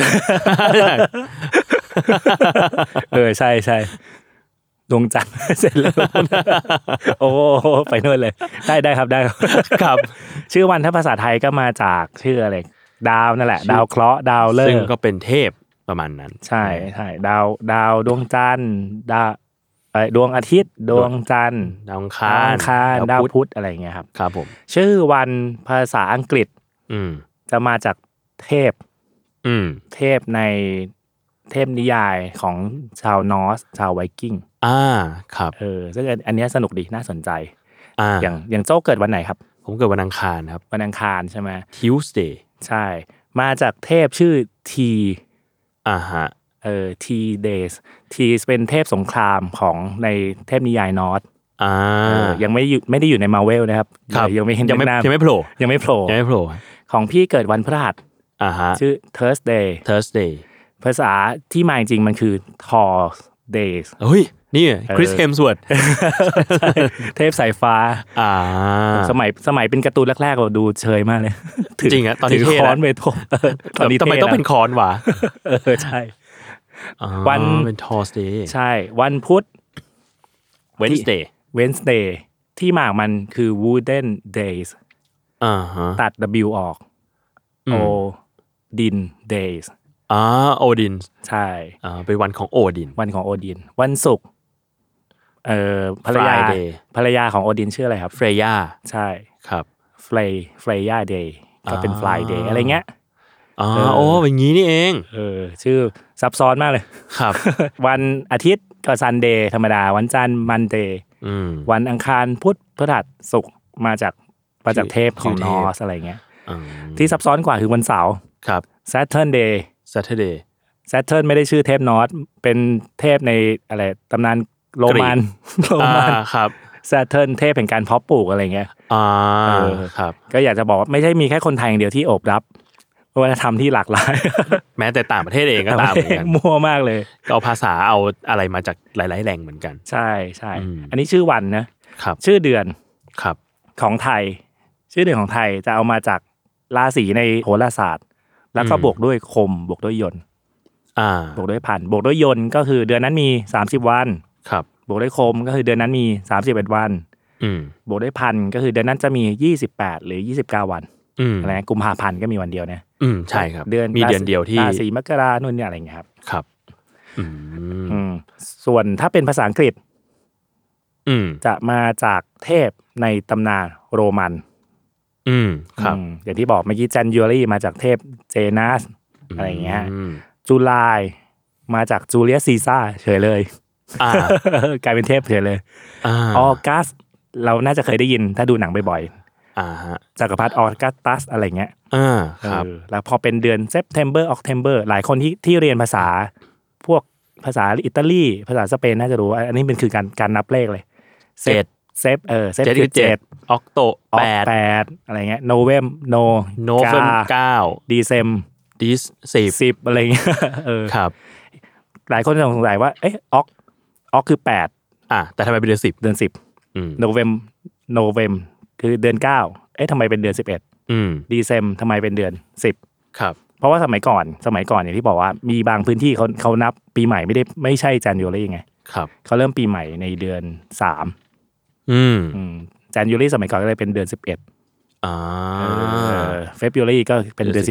ใช่ดวงจันทร์เสร็จแล้วโอ้ไปนู่นเลยได้ครับครับชื่อวันถ้าภาษาไทยก็มาจากชื่ออะไรดาวนั่นแหละดาวเคราะห์ดาวฤกษ์ซึ่งก็เป็นเทพประมาณนั้นใช่ดาวดวงจันทร์ดวงอาทิตย์ดวงจันทร์ดาวอังคารดาวพุธอะไรอย่างเงี้ยครับครับผมชื่อวันภาษาอังกฤษจะมาจากเทพในเทพนิยายของชาวนอร์สชาวไวกิ้งครับซึ่งอันนี้สนุกดีน่าสนใจอย่างโจ้เกิดวันไหนครับผมเกิดวันอังคารครับวันอังคารใช่ไหม Tuesday ใช่มาจากเทพชื่อทีฮะทีdays ทีเป็นเทพสงครามของในเทพนิยายนอร์สยังไม่ได้อยู่ในมาร์เวลนะครับยังไม่โผล่ของพี่เกิดวันพฤหัสชื่อ Thursday ภาษาที่มาจริงมันคือ Days เฮ้ยนี่คริสเฮมสวอร์ธเทพสายฟ้าสมัยเป็นการ์ตูนแรกๆเราดูเชยมากเลยจริงอะตอนนี้ถือค้อนไปทบตอนนี้ทำไมต้องเป็นค้อนวะใช่วันเป็น Thursday ใช่วันพุธ Wednesday ที่มาของมันคือ Wooden Days ตัด W ออกOdin Days โอดินใช่เป็นวันของโอดินวันศุกร์ภรรยาของโอดินชื่ออะไรครับเฟรย่าใช่ครับเฟรย่าเดย์ก็เป็น Friday อะไรเงี้ยอย่างนี้นี่เองชื่อซับซ้อนมากเลยครับวันอาทิตย์ก็ Sunday ธรรมดาวันจันทร์ Monday วันอังคารพุธพฤหัสศุกร์มาจากเทพของนอร์สอะไรเงี้ยที่ซับซ้อนกว่าคือวันเสาร์ครับ Saturday Saturn ไม่ได้ชื่อเทพนอร์สเป็นเทพในอะไรตำนานโรมันครับ Saturn เทพแห่งการเพาะปลูกอะไรเงี้ยครับก็อยากจะบอกว่าไม่ใช่มีแค่คนไทยอย่างเดียวที่โอบรับวัฒนธรรมที่หลากหลายแม้แต่ต่างประเทศเองก็ตามเหมือนกันมั่วมากเลยเอาภาษาเอาอะไรมาจากหลายๆแหล่งเหมือนกันใช่อันนี้ชื่อวันนะครับชื่อเดือนครับของไทยชื่อเดือนของไทยจะเอามาจากราศีในโหราศาสตร์แล้วก็บวกด้วยคมบวกด้วยยนต์บวกด้วยพันบวกด้วยยนต์ก็คือเดือนนั้นมี30วันครับบวกด้วยคมก็คือเดือนนั้นมี31วันบวกด้วยพันก็คือเดือนนั้นจะมี28หรือ29วันอะไรกุมภาพันธ์ก็มีวันเดียวนะใช่ครับมีเดือนเดียวที่ราศีมกรานู่นเนี่ยอะไรเงี้ยครับครับส่วนถ้าเป็นภาษาอังกฤษจะมาจากเทพในตำนานโรมันครับอย่างที่บอกเมื่อกี้Januaryมาจากเทพเจนัสอะไรเงี้ยจุลายมาจากจูเลียสซีซ่าเฉยเลยกลายเป็นเทพเฉยเลยออกัสเราน่าจะเคยได้ยินถ้าดูหนังบ่อยๆจักรพรรดิออกัสตัสอะไรเงี้ยครับแล้วพอเป็นเดือน September October หลายคนที่เรียนภาษาพวกภาษาอิตาลีภาษาสเปนน่าจะรู้อันนี้เป็นคือการนับเลขเลยเซฟคือ7 ออกโต 8อะไรเงี้ยโนเวม9ดีเซม10อะไรเงี้ยครับหลายคนสงสัยว่าเอ๊ะออกคือ8 แต่ทำไมเป็นเดือน10 โนเวมคือเดือน9เอ๊ะทำไมเป็นเดือน11ดีเซมทำไมเป็นเดือน10 ครับเพราะว่าสมัยก่อนอย่างที่บอกว่ามีบางพื้นที่เขานับปีใหม่ไม่ใช่ January ไงครับเขาเริ่มปีใหม่ในเดือน3 January สมัยก่อนก็เลยเป็นเดือน11February ก็เป็นเดือน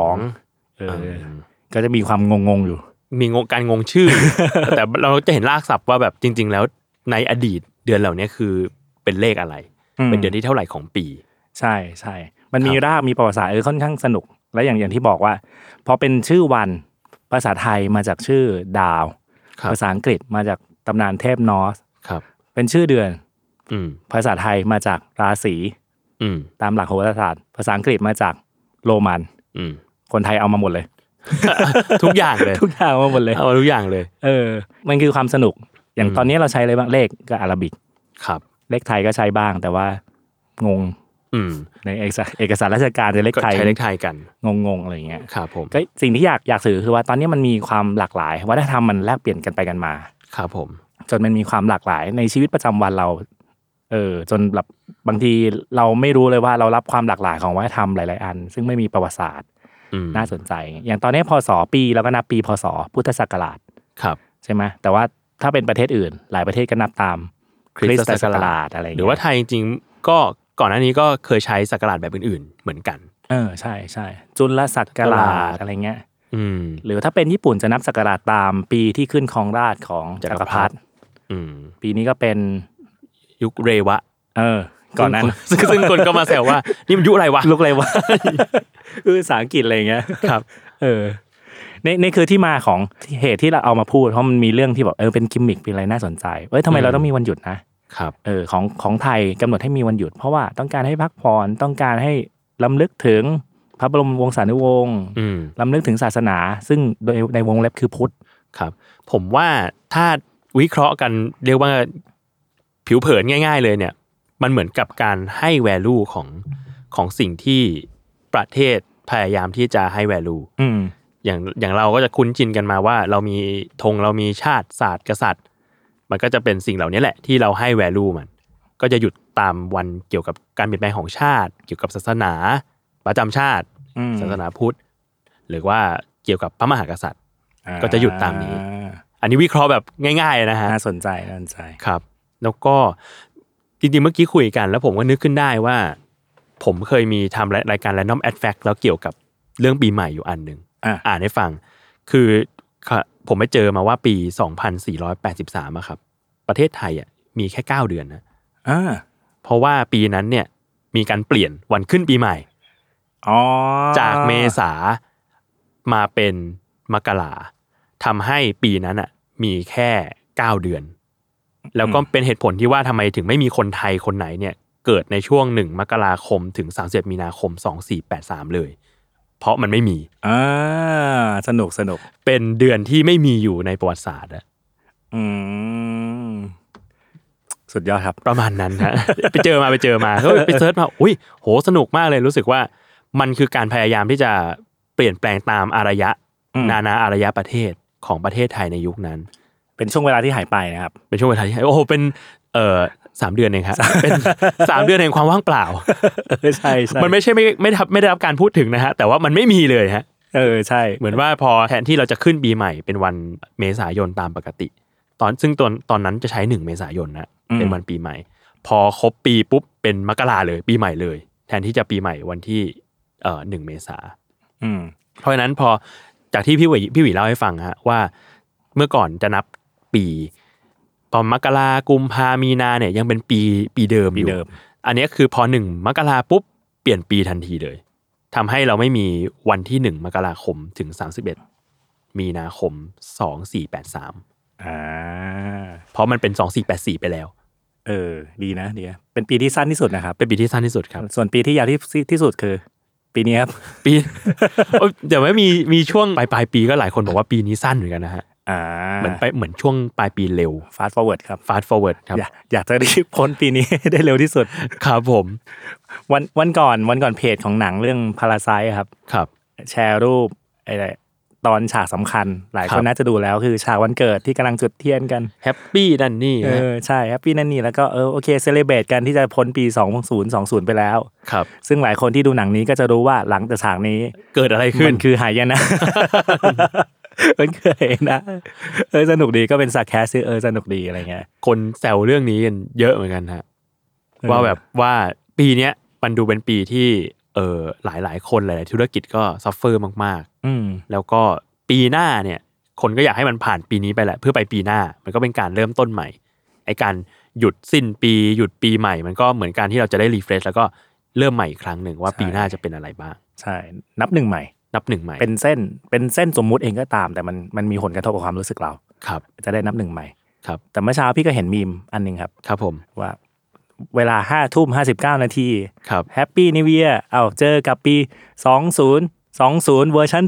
12ก็จะมีความงงอยู่มีการงงชื่อ แต่เราจะเห็นรากศัพท์ว่าแบบจริงๆแล้วในอดีตเดือนเหล่านี้คือเป็นเลขอะไรเป็นเดือนที่เท่าไหร่ของปีใช่ใช่มันมีรากมีประวัติศาสตร์ค่อนข้างสนุกและอย่างที่บอกว่าพอเป็นชื่อวันภาษาไทยมาจากชื่อดาวภาษาอังกฤษมาจากตำนานเทพนอร์สเป็นชื่อเดือนภาษาไทยมาจากราศีตามหลักโหราศาสตร์ภาษาอังกฤษมาจากโรมันคนไทยเอามาหมดเลยทุกอย่างเลยทุกอย่างมาหมดเลยเอาทุกอย่างเลยมันคือความสนุกอย่างตอนนี้เราใช้อะไรบ้างเลขก็อาราบิกครับเลขไทยก็ใช้บ้างแต่ว่างงในเอกสารราชการจะเลขไทยใช้เลขไทยกันงงอะไรอย่างเงี้ยครับผมก็สิ่งที่อยากสื่อคือว่าตอนนี้มันมีความหลากหลายวัฒนธรรมมันแลกเปลี่ยนกันไปกันมาครับผมจนมันมีความหลากหลายในชีวิตประจำวันเราจนแบบบางทีเราไม่รู้เลยว่าเรารับความหลากหลายของวัฒนธรรมหลายๆอันซึ่งไม่มีประวัติศาสตร์น่าสนใจอย่างตอนนี้พศปีเราก็นับปีพศพุทธศักราชครับใช่ไหมแต่ว่าถ้าเป็นประเทศอื่นหลายประเทศก็นับตามคริสตศักราชอะไรหรือว่าไทยจริงๆก็ก่อนหน้านี้ก็เคยใช้ศักราชแบบอื่นๆเหมือนกันใช่ใช่จุลศักราชอะไรเงี้ยหรือถ้าเป็นญี่ปุ่นจะนับศักราชตามปีที่ขึ้นครองราชย์ของจักรพรรดิปีนี้ก็เป็นยุคเรวะก่อนนั้นซึ่งคนก็มาแซวว่านี่มันยุคอะไรวะยุคอะไรวะคือภาษาอังกฤษอะไรเงี้ยครับนี่คือที่มาของเหตุที่เราเอามาพูดเพราะมันมีเรื่องที่แบบเป็นกิมมิคเป็นอะไรน่าสนใจทำไมเราต้องมีวันหยุดนะครับของไทยกำหนดให้มีวันหยุดเพราะว่าต้องการให้พักผ่อนต้องการให้รำลึกถึงพระบรมวงศานุวงศ์รำลึกถึงศาสนาซึ่งโดยในวงเล็บคือพุทธครับผมว่าถ้าวิเคราะห์กันเรียกว่าผิวเผินง่ายๆเลยเนี่ยมันเหมือนกับการให้ value ของสิ่งที่ประเทศพยายามที่จะให้ value อย่างเราก็จะคุ้นชินกันมาว่าเรามีธงเรามีชาติศาสตร์กษัตริย์มันก็จะเป็นสิ่งเหล่านี้แหละที่เราให้ value มันก็จะหยุดตามวันเกี่ยวกับการเปลี่ยนแปลงของชาติเกี่ยวกับศาสนาประจำชาติศาสนาพุทธหรือว่าเกี่ยวกับพระมหากษัตริย์ก็จะหยุดตามนี้อันนี้วิเคราะห์แบบง่ายๆนะฮะน่าสนใจครับแล้วก็จริงๆเมื่อกี้คุยกันแล้วผมก็นึกขึ้นได้ว่าผมเคยมีทำรายการ Random Act Fact แล้วเกี่ยวกับเรื่องปีใหม่อยู่อันนึงอ่านให้ฟังคือผมไปเจอมาว่าปี2483อะครับประเทศไทยอ่ะมีแค่9เดือนนะเพราะว่าปีนั้นเนี่ยมีการเปลี่ยนวันขึ้นปีใหม่จากเมษามาเป็นมกราทำให้ปีนั้นอ่ะมีแค่9เดือนแล้วก็เป็นเหตุผลที่ว่าทำไมถึงไม่มีคนไทยคนไหนเนี่ยเกิดในช่วง1มกราคมถึง31มีนาคม2483เลยเพราะมันไม่มีสนุกเป็นเดือนที่ไม่มีอยู่ในประวัติศาสตร์สุดยอดครับประมาณนั้นฮะ ไปเจอมาก็ไปเสิร์ชมาอุ้ยโหสนุกมากเลยรู้สึกว่ามันคือการพยายามที่จะเปลี่ยนแปลงตามอารยะนานาอารยะประเทศของประเทศไทยในยุคนั้นเป็นช่วงเวลาที่หายไปนะครับเป็นช่วงเวลาที่โอ้โหเป็น3 เดือนเองครับเป็น3 เดือนแห่งความว่างเปล่าใช่มันไม่ใช่ไม่ได้รับการพูดถึงนะฮะแต่ว่ามันไม่มีเลยฮะใช่เหมือนว่าพอแทนที่เราจะขึ้นปีใหม่เป็นวันเมษายนตามปกติซึ่งตอนนั้นจะใช้1เมษายนนะเป็นวันปีใหม่พอครบปีปุ๊บเป็นมกราเลยปีใหม่เลยแทนที่จะปีใหม่วันที่1เมษาเพราะฉะนั้นพอจากที่พี่หวีเล่าให้ฟังฮะว่าเมื่อก่อนจะนับปีตอนมกรากุมภามีนาเนี่ยยังเป็นปีเดิมอยู่อันนี้คือพอ1มกราปุ๊บเปลี่ยนปีทันทีเลยทำให้เราไม่มีวันที่1มกราคมถึง31มีนาคม2483เพราะมันเป็น2484ไปแล้วดีนะเป็นปีที่สั้นที่สุดนะครับเป็นปีที่สั้นที่สุดครับส่วนปีที่ยาวที่สุดคือปีนี้ครับปีเดี๋ยวไม่มีช่วงปลายปีก็หลายคนบอกว่าปีนี้สั้นเหมือนกันนะฮะเหมือนช่วงปลายปีเร็ว fast forward ครับ fast forward ครับอยากจะรีบพ้นปีนี้ได้เร็วที่สุดครับผมวันก่อนเพจของหนังเรื่อง Parasite ครับแชร์รูปตอนฉากสำคัญหลายคนน่าจะดูแล้วคือฉากวันเกิดที่กำลังจุดเทียนกันแฮปปี้นั่นนี่ใช่แฮปปี้นั่นนี่แล้วก็โอเคเซเลเบรตกันที่จะพ้นปี2020ไปแล้วครับซึ่งหลายคนที่ดูหนังนี้ก็จะรู้ว่าหลังจากฉากนี้เกิดอะไรขึ้นมันคือหายนะมันเคยนะสนุกดีก็เป็นซาร์แคสสนุกดีอะไรเงี้ยคนแซวเรื่องนี้กันเยอะเหมือนกันฮะว่าแบบว่าปีเนี้ยมันดูเป็นปีที่หลายคนหลายๆธุรกิจก็ซัฟเฟอร์มากๆแล้วก็ปีหน้าเนี่ยคนก็อยากให้มันผ่านปีนี้ไปแหละเพื่อไปปีหน้ามันก็เป็นการเริ่มต้นใหม่ไอ้การหยุดสิ้นปีหยุดปีใหม่มันก็เหมือนการที่เราจะได้รีเฟรชแล้วก็เริ่มใหม่อีกครั้งหนึ่งว่าปีหน้าจะเป็นอะไรบ้างใช่นับหนึ่งใหม่เป็นเส้นสมมุติเองก็ตามแต่มันมีผลกระทบกับความรู้สึกเราครับจะได้นับหนึ่งใหม่ครับแต่เมื่อเช้าพี่ก็เห็นมีมอันนึงครับครับผมว่าเวลา 5:59 นาทีครับแฮปปี้นิวเยียร์เจอกับปี2020เวอร์ชั่น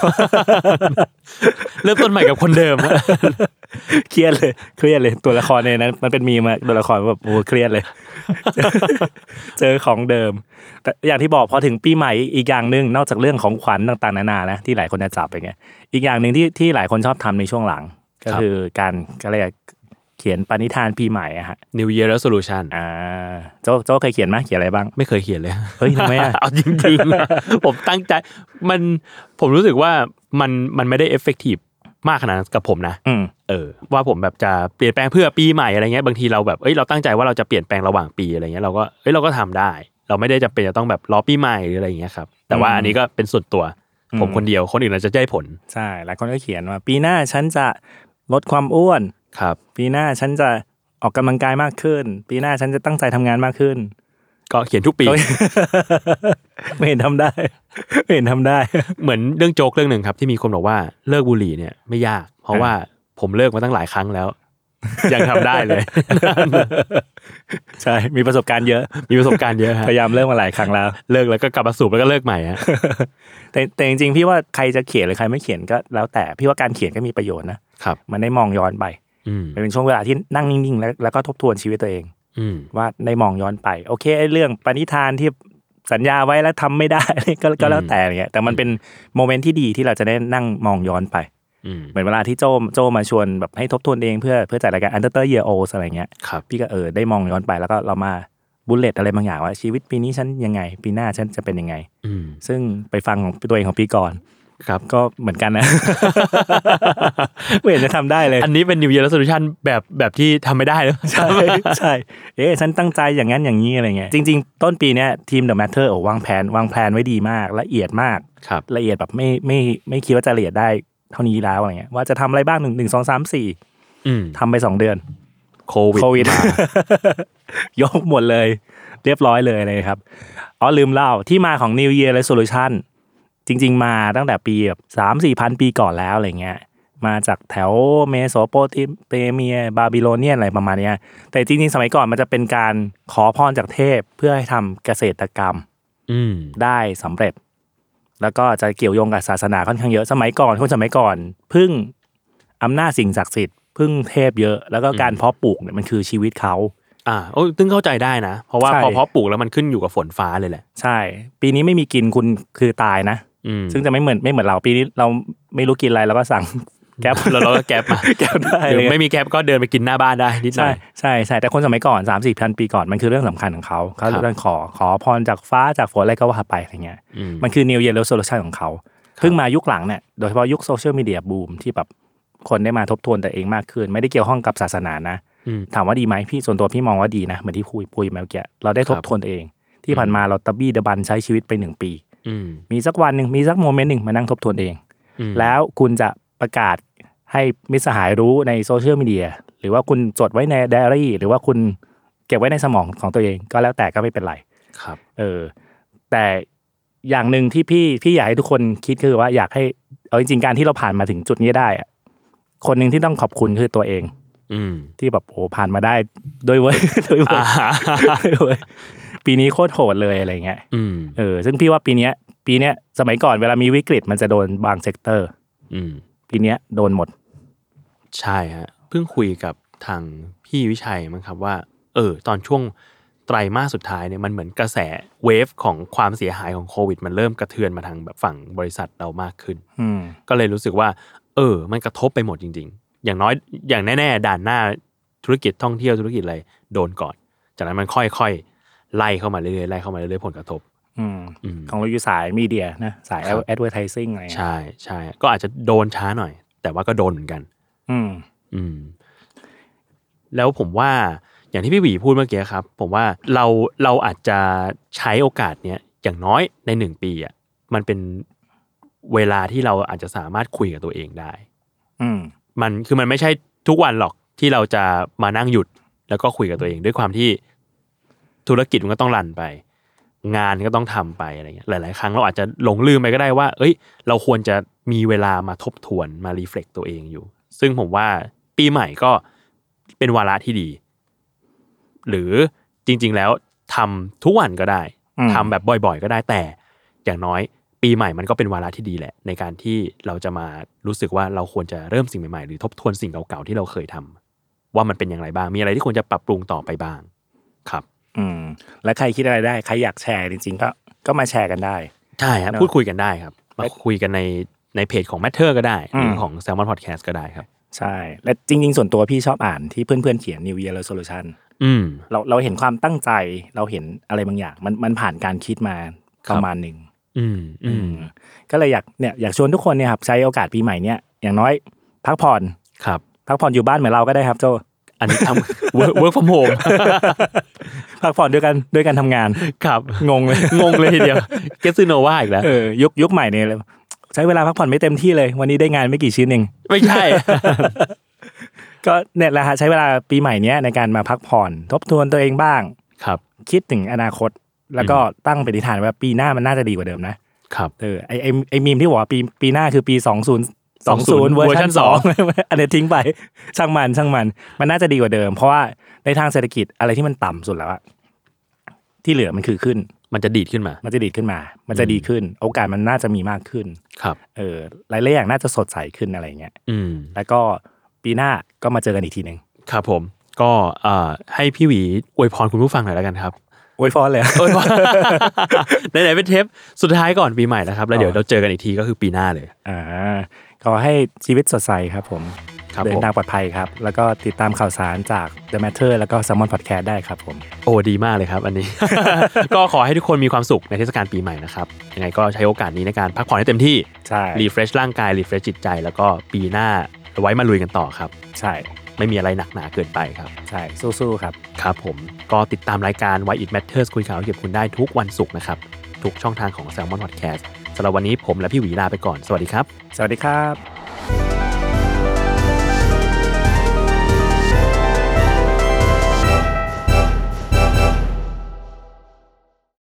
2เริ่มต้นใหม่กับคนเดิมเครียดเลยตัวละครเนี่ยนะมันเป็นมีมตัวละครแบบโอ้เครียดเลยเจอของเดิมแต่อย่างที่บอกพอถึงปีใหม่อีกอย่างนึงนอกจากเรื่องของขวัญต่างๆนานานะที่หลายคนจะจับไปไงอีกอย่างนึงที่หลายคนชอบทำในช่วงหลังก็คือการเรียกเขียนปณิธานปีใหม่อะฮะ New Year Resolution โจเคยเขียนมั้ยเขียนอะไรบ้างไม่เคยเขียนเลยเฮ้ยทำไมเอาจริงๆผมตั้งใจผมรู้สึกว่ามันไม่ได้เอฟเฟกตีฟมากขนาดนั้นกับผมนะว่าผมแบบจะเปลี่ยนแปลงเพื่อปีใหม่อะไรเงี้ยบางทีเราแบบเราตั้งใจว่าเราจะเปลี่ยนแปลงระหว่างปีอะไรเงี้ยเราก็ทำได้เราไม่ได้จำเป็นจะต้องแบบรอปีใหม่หรืออะไรเงี้ยครับแต่ว่าอันนี้ก็เป็นส่วนตัวผมคนเดียวคนอื่นอาจจะได้ผลใช่หลายคนก็เขียนว่าปีหน้าฉันจะลดความอ้วนครับปีหน้าฉันจะออกกำลังกายมากขึ้นปีหน้าฉันจะตั้งใจทำงานมากขึ้นก็เขียนทุกปีไม่เห็นทำได้เหมือนเรื่องโจ๊กเรื่องหนึ่งครับที่มีคนบอกว่าเลิกบุหรี่เนี่ยไม่ยากเพราะว่าผมเลิกมาตั้งหลายครั้งแล้วยังทำได้เลยใช่มีประสบการณ์เยอะพยายามเลิกมาหลายครั้งแล้วเลิกแล้วก็กลับมาสูบแล้วก็เลิกใหม่ฮะแต่จริงๆพี่ว่าใครจะเขียนหรือใครไม่เขียนก็แล้วแต่พี่ว่าการเขียนก็มีประโยชน์นะครับมันได้มองย้อนไปเป็นช่วงเวลาที่นั่งนิ่งๆแล้วก็ทบทวนชีวิตตัวเองว่าได้มองย้อนไปโอเคเรื่องปณิธานที่สัญญาไว้แล้วทำไม่ได้ก็แล้วแต่เงี้ยแต่มันเป็นโมเมนต์ที่ดีที่เราจะได้นั่งมองย้อนไปเหมือนเวลาที่โจมาชวนแบบให้ทบทวนเองเพื่อจัดรายการ Under Year Old อะไรเงี้ยพี่ก็ได้มองย้อนไปแล้วก็เรามาบุลเลตอะไรบางอย่างว่าชีวิตปีนี้ฉันยังไงปีหน้าฉันจะเป็นยังไงซึ่งไปฟังของตัวเองของปีก่อนครับก็เหมือนกันนะไม่เห็นจะทำได้เลยอันนี้เป็น New Year Resolution แบบที่ทำไม่ได้เลยใช่ฉันตั้งใจอย่างนั้นอย่างนี้อะไรเงี้ยจริงๆต้นปีเนี้ยทีม The Matter วางแผนไว้ดีมากละเอียดมากละเอียดแบบไม่คิดว่าจะละเอียดได้เท่านี้แล้วอะไรเงี้ยว่าจะทำอะไรบ้าง1 2 3 4ทำไป2เดือนโควิดมายกหมดเลยเรียบร้อยเลยเลยครับลืมเล่าที่มาของ New Year Resolutionจริงๆมาตั้งแต่ปีแบบ 3-4 พันปีก่อนแล้วอะไรเงี้ยมาจากแถวเมโสโปเตเมียบาบิโลเนียนอะไรประมาณนี้แต่จริงๆสมัยก่อนมันจะเป็นการขอพรจากเทพเพื่อให้ทำเกษตรกรรมได้สำเร็จแล้วก็จะเกี่ยวโยงกับศาสนาค่อนข้างเยอะสมัยก่อนพึ่งอำนาจสิ่งศักดิ์สิทธิ์พึ่งเทพเยอะแล้วก็การเพาะปลูกเนี่ยมันคือชีวิตเขาซึ่งเข้าใจได้นะเพราะว่าพอเพาะปลูกแล้วมันขึ้นอยู่กับฝนฟ้าเลยแหละใช่ปีนี้ไม่มีกินคุณคือตายนะซึ่งจะไม่เหมือนเราปีนี้เราไม่รู้กินอะไรเราก็สั่งแก๊ปแล้วเราก็แก๊ปมาแก๊ปได้เลยไม่มีแก๊ปก็เดินไปกินหน้าบ้านได้นิดหน่อยใช่แต่คนสมัยก่อน 3-4 พันปีก่อนมันคือเรื่องสำคัญของเขาเรื่องขอพรจากฟ้าจากฝนอะไรก็ว่าไปอะไรเงี้ยมันคือ New Year Resolution ของเขาเพิ่งมายุคหลังเนี่ยโดยเฉพาะยุคโซเชียลมีเดียบูมที่แบบคนได้มาทบทวนตัวเองมากขึ้นไม่ได้เกี่ยวข้องกับศาสนานะถามว่าดีไหมพี่ส่วนตัวพี่มองว่าดีนะเหมือนที่คุยมาเมื่อกี้เราได้ทบทวนตัวเองที่ผ่านมาเราตะบี้ตะบันใช้ชีวิตไป1 ปีมีสักวันนึงมีสักโมเมนต์นึงมานั่งทบทวนเองแล้วคุณจะประกาศให้มิตรสหายรู้ในโซเชียลมีเดียหรือว่าคุณจดไว้ในไดอารี่หรือว่าคุณเก็บไว้ในสมองของตัวเองก็แล้วแต่ก็ไม่เป็นไรครับแต่อย่างนึงที่พี่อยากให้ทุกคนคิดคือว่าอยากให้จริงๆการที่เราผ่านมาถึงจุดนี้ได้อะคนนึงที่ต้องขอบคุณคือตัวเองที่แบบโอ้ผ่านมาได้ด้วยเว้ยปีนี้โคตรโหดเลยอะไรเงี้ยซึ่งพี่ว่าปีเนี้ยสมัยก่อนเวลามีวิกฤตมันจะโดนบางเซกเตอร์ปีเนี้ยโดนหมดใช่ฮะเพิ่งคุยกับทางพี่วิชัยมั้งครับว่าตอนช่วงไตรมาสสุดท้ายเนี่ยมันเหมือนกระแสเวฟของความเสียหายของโควิดมันเริ่มกระเทือนมาทางแบบฝั่งบริษัทเรามากขึ้นก็เลยรู้สึกว่ามันกระทบไปหมดจริงๆอย่างน้อยอย่างแน่ๆด่านหน้าธุรกิจท่องเที่ยวธุรกิจอะไรโดนก่อนจากนั้นมันค่อยๆไล่เข้ามาเรื่อยๆไล่เข้ามาเรื่อยๆผลกระทบของเราอยู่สายมีเดียนะสาย advertising อะไรใช่ใช่ก็อาจจะโดนช้าหน่อยแต่ว่าก็โดนเหมือนกันแล้วผมว่าอย่างที่พี่หวีพูดเมื่อกี้ครับผมว่าเราอาจจะใช้โอกาสเนี้ยอย่างน้อยใน1 ปีอ่ะมันเป็นเวลาที่เราอาจจะสามารถคุยกับตัวเองได้มันไม่ใช่ทุกวันหรอกที่เราจะมานั่งหยุดแล้วก็คุยกับตัวเองด้วยความที่ธุรกิจมันก็ต้องรันไปงานก็ต้องทำไปอะไรเงี้ยหลายๆครั้งเราอาจจะหลงลืมไปก็ได้ว่าเราควรจะมีเวลามาทบทวนมารีเฟล็กตัวเองอยู่ซึ่งผมว่าปีใหม่ก็เป็นวาระที่ดีหรือจริงๆแล้วทำทุกวันก็ได้ทำแบบบ่อยๆก็ได้แต่อย่างน้อยปีใหม่มันก็เป็นวาระที่ดีแหละในการที่เราจะมารู้สึกว่าเราควรจะเริ่มสิ่งใหม่ๆหรือทบทวนสิ่งเก่าๆที่เราเคยทำว่ามันเป็นอย่างไรบ้างมีอะไรที่ควรจะปรับปรุงต่อไปบ้างครับและใครคิดอะไรได้ใครอยากแชร์จริงๆก็มาแชร์กันได้ใช่ครับพูดคุยกันได้ครับมาคุยกันในเพจของ Matter ก็ได้หรือของ Salmon Podcast ก็ได้ครับใช่และจริงๆส่วนตัวพี่ชอบอ่านที่เพื่อนๆเขียน New Year Resolution เราเห็นความตั้งใจเราเห็นอะไรบางอย่างมันผ่านการคิดมาประมาณนึงก็เลยอยากชวนทุกคนเนี่ยครับใช้โอกาสปีใหม่เนี่ยอย่างน้อยพักผ่อนครับพักผ่อนอยู่บ้านเหมือนเราก็ได้ครับโจอันนี้ทำ work from home พักผ่อนด้วยกันทำงานครับงงเลยทีเดียวเกสซิโนว่าอีกแล้วยุคใหม่เนี่ยใช้เวลาพักผ่อนไม่เต็มที่เลยวันนี้ได้งานไม่กี่ชิ้นเองไม่ใช่ก็เนี่ยแหละฮะใช้เวลาปีใหม่เนี้ยในการมาพักผ่อนทบทวนตัวเองบ้างครับคิดถึงอนาคตแล้วก็ตั้งปณิธานว่าปีหน้ามันน่าจะดีกว่าเดิมนะครับไอ้มีมที่บอกว่าปีหน้าคือปี2020เวอร์ชัน2อันนี้ทิ้งไปช่างมันน่าจะดีกว่าเดิมเพราะว่าในทางเศรษฐกิจอะไรที่มันต่ำสุดแล้วอะที่เหลือมันคือขึ้นมันจะดีดขึ้นมามันจะดีขึ้นโอกาสมันน่าจะมีมากขึ้นครับหลายๆอย่างน่าจะสดใสขึ้นอะไรเงี้ยแล้วก็ปีหน้าก็มาเจอกันอีกทีนึงครับผมก็ให้พี่หวีอวยพรคุณผู้ฟังหน่อยแล้วกันครับอวยพรเลยไหนๆเป็นเทปสุดท้ายก่อนปีใหม่นะครับแล้วเดี๋ยวเราเจอกันอีกทีก็คือปีหน้าเลยขอให้ชีวิตสดใสครับผมเดินทางปลอดภัยครับแล้วก็ติดตามข่าวสารจาก The Matter แล้วก็ Salmon Podcast ได้ครับผมโอ้ดีมากเลยครับอันนี้ ก็ขอให้ทุกคนมีความสุขในเทศกาลปีใหม่นะครับยังไงก็ใช้โอกาสนี้ในการพักผ่อนให้เต็มที่ใช่รีเฟรชร่างกายรีเฟรชจิตใจแล้วก็ปีหน้าไว้มาลุยกันต่อครับใช่ไม่มีอะไรหนักหนาเกินไปครับใช่สู้ๆครับครับผมก็ติดตามรายการ Why It Matters คุยข่าวเกี่ยวกับคุณได้ทุกวันศุกร์นะครับทุกช่องทางของ Salmon Podcast สำหรับวันนี้ผมและพี่หวีลาไปก่อนสวัสดีครับสวัสดีครับ